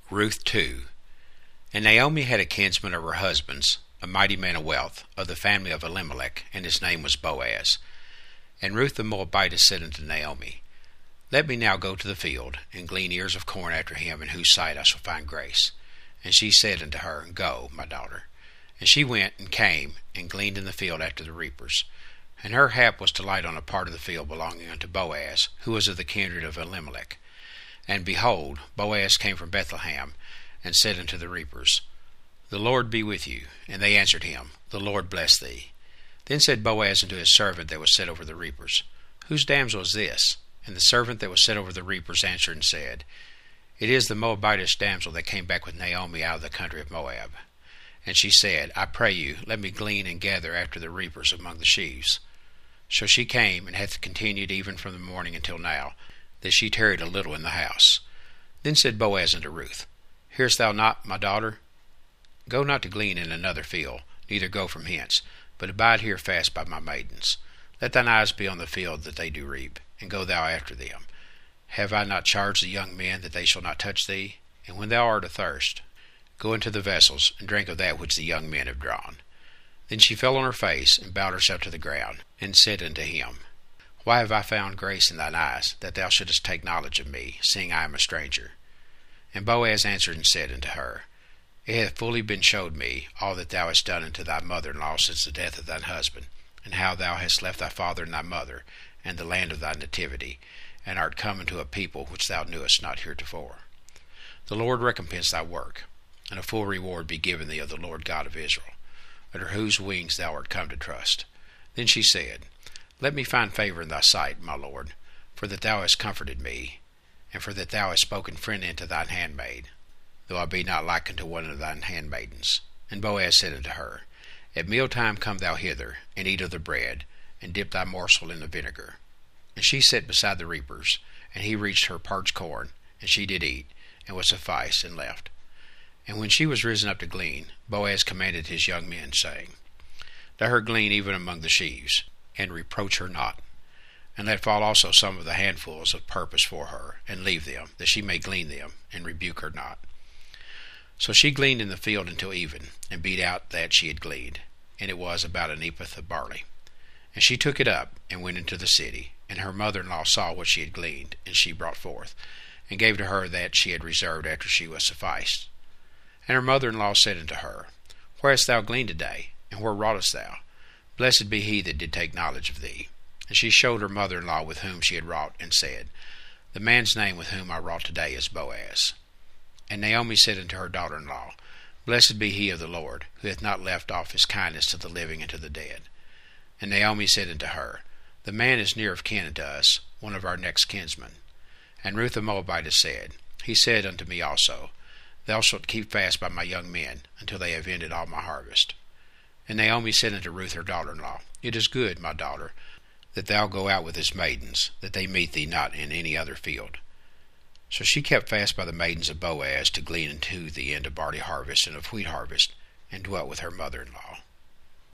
Ruth 2. And Naomi had a kinsman of her husband's, a mighty man of wealth, of the family of Elimelech, and his name was Boaz. And Ruth the Moabitess said unto Naomi, Let me now go to the field, and glean ears of corn after him in whose sight I shall find grace. And she said unto her, Go, my daughter. And she went and came, and gleaned in the field after the reapers. And her hap was to light on a part of the field belonging unto Boaz, who was of the kindred of Elimelech. And behold, Boaz came from Bethlehem, and said unto the reapers, The Lord be with you. And they answered him, The Lord bless thee. Then said Boaz unto his servant that was set over the reapers, Whose damsel is this? And the servant that was set over the reapers answered and said, It is the Moabitish damsel that came back with Naomi out of the country of Moab. And she said, I pray you, let me glean and gather after the reapers among the sheaves. So she came, and hath continued even from the morning until now, that she tarried a little in the house. Then said Boaz unto Ruth, Hearest thou not, my daughter? Go not to glean in another field, neither go from hence, but abide here fast by my maidens. Let thine eyes be on the field that they do reap, and go thou after them. Have I not charged the young men that they shall not touch thee? And when thou art athirst, go into the vessels, and drink of that which the young men have drawn. Then she fell on her face, and bowed herself to the ground, and said unto him, Why have I found grace in thine eyes, that thou shouldest take knowledge of me, seeing I am a stranger? And Boaz answered and said unto her, It hath fully been showed me all that thou hast done unto thy mother-in-law since the death of thine husband, and how thou hast left thy father and thy mother, and the land of thy nativity, and art come into a people which thou knewest not heretofore. The Lord recompense thy work, and a full reward be given thee of the Lord God of Israel, under whose wings thou art come to trust. Then she said, Let me find favor in thy sight, my Lord, for that thou hast comforted me, and for that thou hast spoken friendly unto thine handmaid, though I be not like unto one of thine handmaidens. And Boaz said unto her, At mealtime come thou hither, and eat of the bread, and dip thy morsel in the vinegar. And she sat beside the reapers, and he reached her parched corn, and she did eat, and was sufficed, and left. And when she was risen up to glean, Boaz commanded his young men, saying, Let her glean even among the sheaves, and reproach her not. And let fall also some of the handfuls of purpose for her, and leave them, that she may glean them, and rebuke her not. So she gleaned in the field until even, and beat out that she had gleaned, and it was about an ephah of barley. And she took it up, and went into the city, and her mother-in-law saw what she had gleaned, and she brought forth, and gave to her that she had reserved after she was sufficed. And her mother-in-law said unto her, Where hast thou gleaned today, and where wroughtest thou? Blessed be he that did take knowledge of thee. And she showed her mother-in-law with whom she had wrought, and said, The man's name with whom I wrought today is Boaz. And Naomi said unto her daughter-in-law, Blessed be he of the Lord, who hath not left off his kindness to the living and to the dead. And Naomi said unto her, The man is near of kin unto us, one of our next kinsmen. And Ruth the Moabitess said, He said unto me also, Thou shalt keep fast by my young men, until they have ended all my harvest. And Naomi said unto Ruth her daughter-in-law, It is good, my daughter, that thou go out with his maidens, that they meet thee not in any other field. So she kept fast by the maidens of Boaz to glean unto the end of barley harvest and of wheat harvest, and dwelt with her mother-in-law.